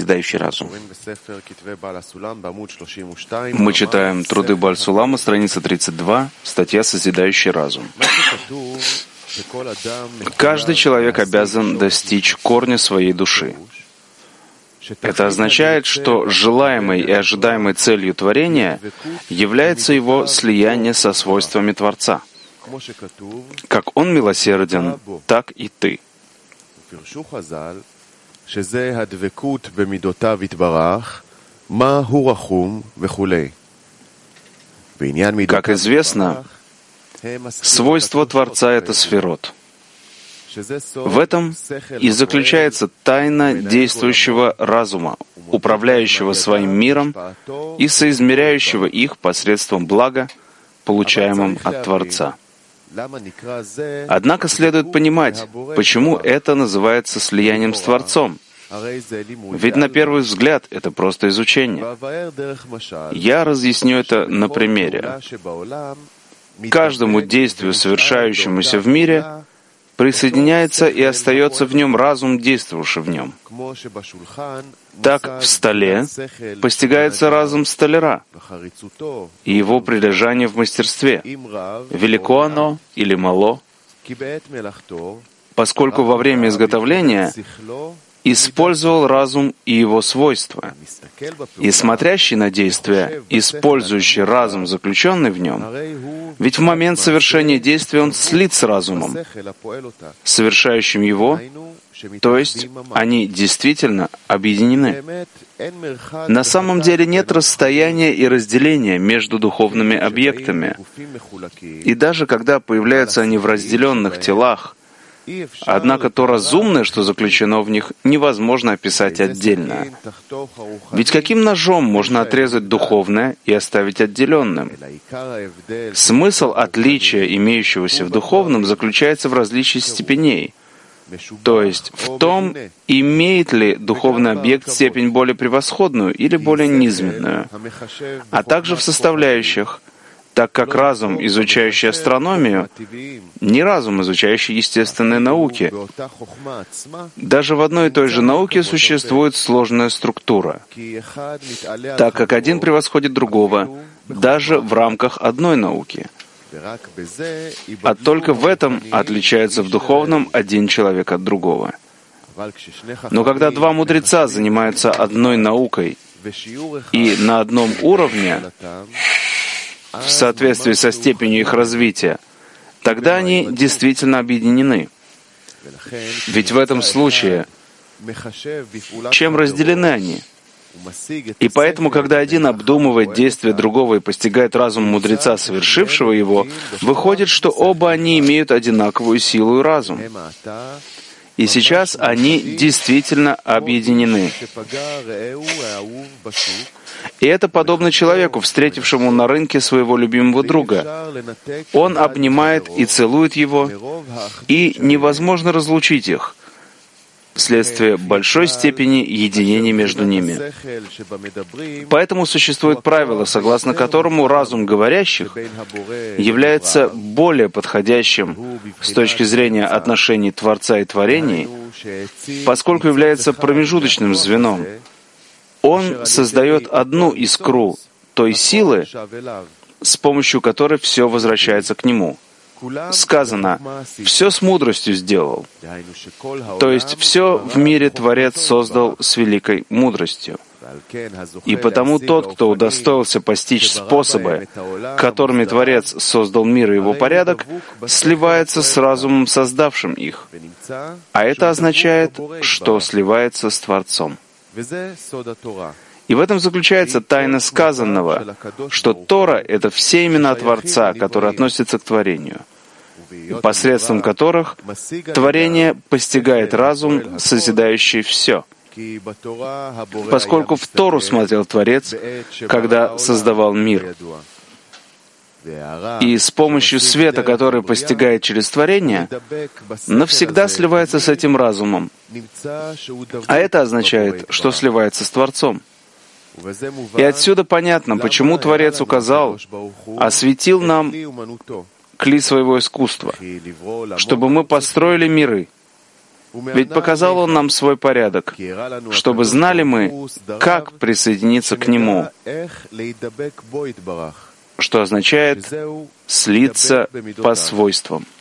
созидающий разум. Мы читаем труды Бааль-Сулама, страница 32, статья «Созидающий разум». Каждый человек обязан достичь корня своей души. Это означает, что желаемой и ожидаемой целью творения является его слияние со свойствами Творца. Как Он милосерден, так и ты. Как известно, свойство Творца — это сферот. В этом и заключается тайна действующего разума, управляющего своим миром и соизмеряющего их посредством блага, получаемым от Творца. Однако следует понимать, почему это называется слиянием с Творцом. Ведь на первый взгляд это просто изучение. Я разъясню это на примере. Каждому действию, совершающемуся в мире, присоединяется и остается в нем разум, действовавший в нем. Так в столе постигается разум столяра и его прилежание в мастерстве, велико оно или мало, поскольку во время изготовления использовал разум и его свойства. И смотрящий на действие, использующий разум, заключенный в нем, ведь в момент совершения действия он слит с разумом, совершающим его, то есть они действительно объединены. На самом деле нет расстояния и разделения между духовными объектами. И даже когда появляются они в разделенных телах, однако то разумное, что заключено в них, невозможно описать отдельно. Ведь каким ножом можно отрезать духовное и оставить отделенным? Смысл отличия, имеющегося в духовном, заключается в различии степеней. То есть в том, имеет ли духовный объект степень более превосходную или более низменную, а также в составляющих, так как разум, изучающий астрономию, не разум, изучающий естественные науки. Даже в одной и той же науке существует сложная структура, так как один превосходит другого, даже в рамках одной науки. А только в этом отличается в духовном один человек от другого. Но когда два мудреца занимаются одной наукой и на одном уровне, в соответствии со степенью их развития, тогда они действительно объединены. Ведь в этом случае чем разделены они? И поэтому, когда один обдумывает действия другого и постигает разум мудреца, совершившего его, выходит, что оба они имеют одинаковую силу и разум. И сейчас они действительно объединены. И это подобно человеку, встретившему на рынке своего любимого друга. Он обнимает и целует его, и невозможно разлучить их, вследствие большой степени единения между ними. Поэтому существует правило, согласно которому разум говорящих является более подходящим с точки зрения отношений Творца и творений, поскольку является промежуточным звеном. Он создает одну искру той силы, с помощью которой все возвращается к нему. Сказано, все с мудростью сделал. То есть все в мире Творец создал с великой мудростью. И потому тот, кто удостоился постичь способы, которыми Творец создал мир и его порядок, сливается с разумом, создавшим их. А это означает, что сливается с Творцом. И в этом заключается тайна сказанного, что Тора — это все имена Творца, которые относятся к творению, посредством которых творение постигает разум, созидающий все. Поскольку в Тору смотрел Творец, когда создавал мир. И с помощью света, который постигает через творение, навсегда сливается с этим разумом. А это означает, что сливается с Творцом. И отсюда понятно, почему Творец указал, осветил нам кли своего искусства, чтобы мы построили миры. Ведь показал Он нам свой порядок, чтобы знали мы, как присоединиться к Нему, что означает «слиться по свойствам».